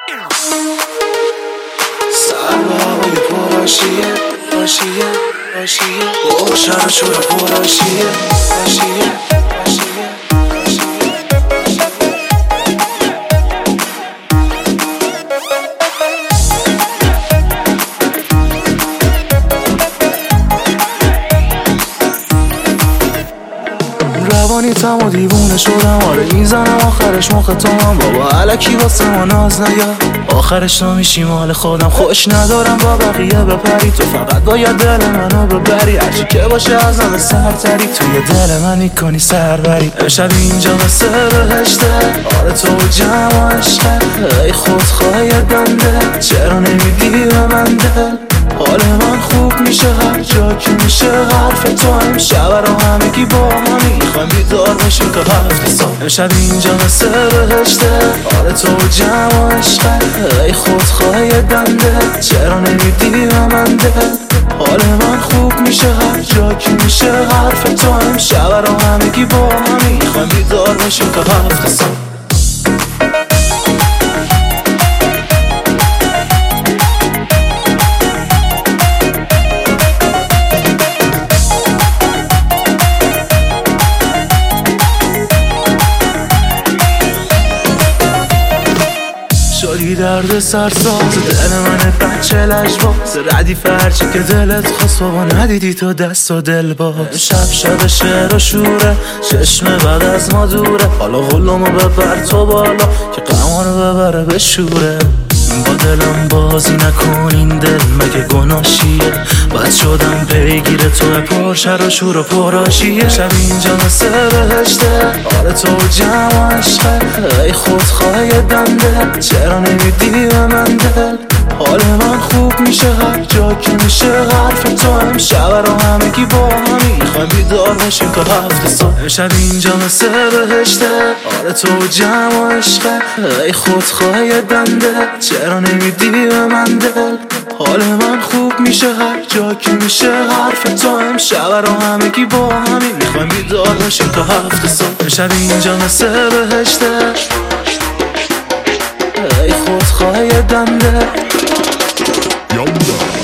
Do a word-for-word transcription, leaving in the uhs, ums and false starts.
سرباهای پراشیه پراشیه پراشیه او شر شور پراشیه پراشیه پراشیه روانی تم و دیوونه شدم آره میزنم آخرش مخ تو من بابا علکی واسه ما ناز نیا آخرش تو میشی مال خودم خوش ندارم با بقیه بپری تو فقط باید دل منو ببری هرچی که باشه از همه سرتری توی دل من میکنی سربری امشب اینجا مثل بهشته آره تو و جمع و عشقه ای خودخواه دنده چرا نمیدی به من دل حال من خوب میشه هر جا که میشه حرف تو امشب رو همگی با همی میخوایم بیدار باشیم تا هفته سال امشب اینجا مثل بهشته آره تو و جمع و عشقه ای خودخواه دنده چرا نمیدی به من دل حال من خوب میشه هر جا که میشه حرف تو امشب رو همگی با همی میخوایم بیدار باشیم تا هفته سال شدی درد سرساز دل من بچه لجباز ردیف هرچی که دلت خواست بابا ندیدی تو دست و دل باز شب شب شعر و شوره چشم بعد از ما دوره حالا غلومو ببر تو بالا که قمانو ببره به شوره با دلم بازی نکن این دل مگه گناشیه بد شدم پیگیر تو پرشر و شور و پراشیه شب اینجا مثل بهشته آره تو و جمع و عشقه ای خودخواه دنده چرا نمیدی به من دل حال من خوب میشه هر جا که میشه حرف تو امشب رو همگی با همی میخوایم بیدار باشیم تا هفته سال امشب اینجا مثل بهشته آره تو و جمع و عشقه ای خودخواه دنده چرا نمیدی به من دل حال من خوب میشه هر جا که میشه حرف تو امشب رو همگی با همی میخوایم بیدار باشیم تا هفته سال امشب اینجا مثل بهشته ای خودخواه دنده